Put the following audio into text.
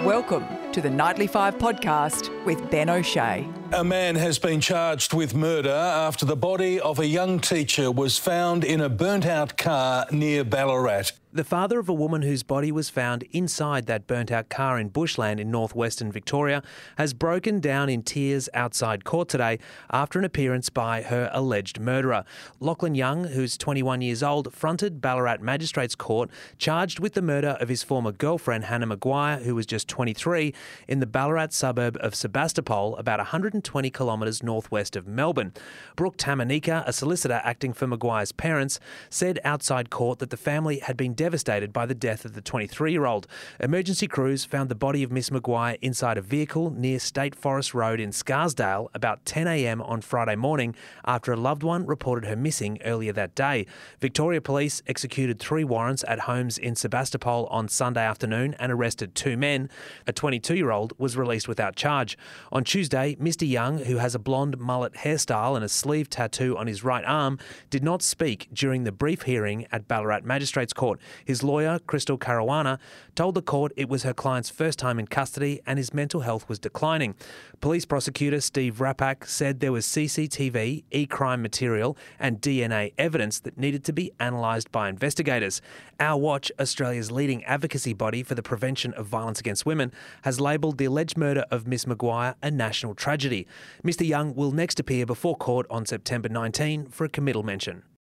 Welcome to the Nightly 5 podcast with Ben O'Shea. A man has been charged with murder after the body of a young teacher was found in a burnt-out car near Ballarat. The father of a woman whose body was found inside that burnt-out car in Bushland in northwestern Victoria has broken down in tears outside court today after an appearance by her alleged murderer. Lachlan Young, who's 21 years old, fronted Ballarat Magistrates Court charged with the murder of his former girlfriend Hannah Maguire, who was just 23, in the Ballarat suburb of Sebastopol, about 120 kilometres northwest of Melbourne. Brooke Tamanika, a solicitor acting for Maguire's parents, said outside court that the family had been devastated by the death of the 23-year-old. Emergency crews found the body of Miss Maguire inside a vehicle near State Forest Road in Scarsdale about 10 a.m. on Friday morning after a loved one reported her missing earlier that day. Victoria Police executed 3 warrants at homes in Sebastopol on Sunday afternoon and arrested 2 men. A 22-year-old was released without charge. On Tuesday, Mr Young, who has a blonde mullet hairstyle and a sleeve tattoo on his right arm, did not speak during the brief hearing at Ballarat Magistrates Court. His lawyer, Crystal Caruana, told the court it was her client's first time in custody and his mental health was declining. Police prosecutor Steve Rapak said there was CCTV, e-crime material and DNA evidence that needed to be analysed by investigators. Our Watch, Australia's leading advocacy body for the prevention of violence against women, has labelled the alleged murder of Miss Maguire a national tragedy. Mr Young will next appear before court on September 19 for a committal mention.